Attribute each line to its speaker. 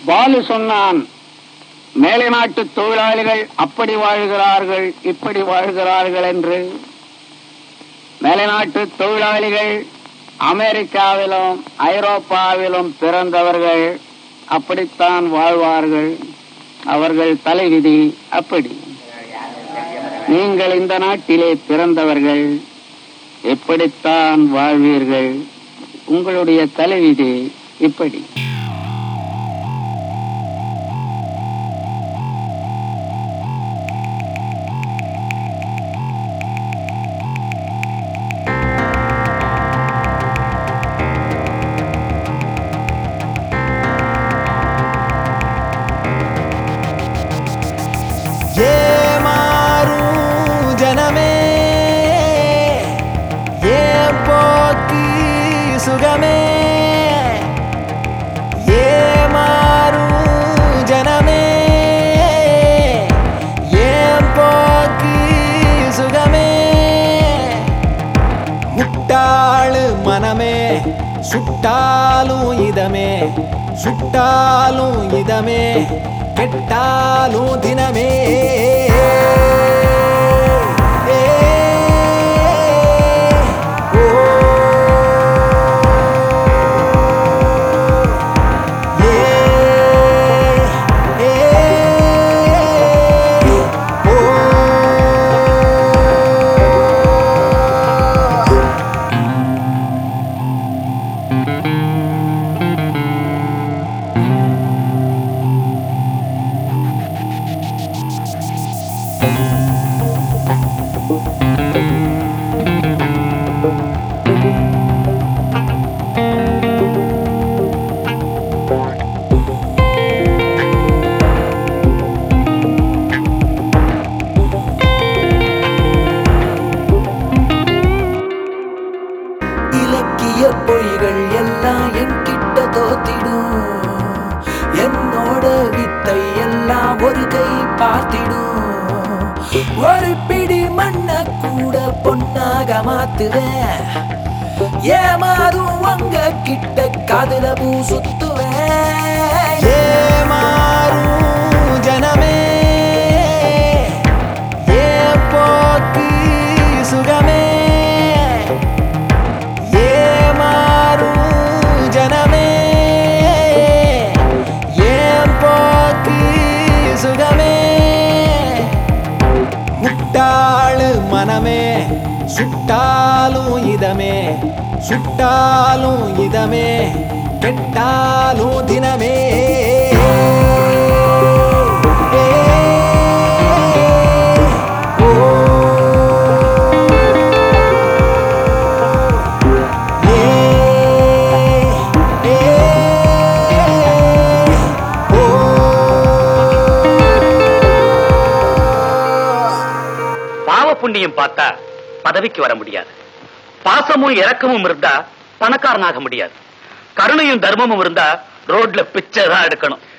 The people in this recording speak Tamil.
Speaker 1: பாலு சொன்னான், மேலை நாட்டு தொழிலாளிகள் அப்படி வாழ்கிறார்கள் இப்படி வாழ்கிறார்கள் என்று. மேலை நாட்டு தொழிலாளிகள் அமெரிக்காவிலும் ஐரோப்பாவிலும் பிறந்தவர்கள் அப்படித்தான் வாழ்வார்கள். அவர்கள் தலைவிதி அப்படி. நீங்கள் இந்த நாட்டிலே பிறந்தவர்கள் எப்படித்தான் வாழ்வீர்கள். உங்களுடைய தலைவிதி இப்படி.
Speaker 2: சுகமே ஏமாறும் ஜனமே ஏன் போக்கி சுகமே முட்டாளு மனமே சுட்டாலும் இதமே சுட்டாலும் இதமே கெட்டாலும் தினமே பொய்கள் எல்லாம் என்கிட்ட தோத்திடும். என்னோட வித்தை எல்லாம் ஒரு கை பார்த்திடும். ஒரு பிடி மண்ண கூட பொன்னாக மாத்துவேன். ஏமாறும் உங்க கிட்ட காதுல பூ சுத்துவேன். ஏமாறும் ஜனமே ஏன் போக்கு சுகமே மனமே சுட்டாலும் இதமே சுட்டாலும் இதமே கெட்டாலும் தினமே
Speaker 3: புண்ணியம் பார்த்தா பதவிக்கு வர முடியாது. பாசமும் இரக்கமும் இருந்தா பணக்காரனாக முடியாது. கருணையும் தர்மமும் இருந்தா ரோட்ல பிச்சை தான் எடுக்கணும்.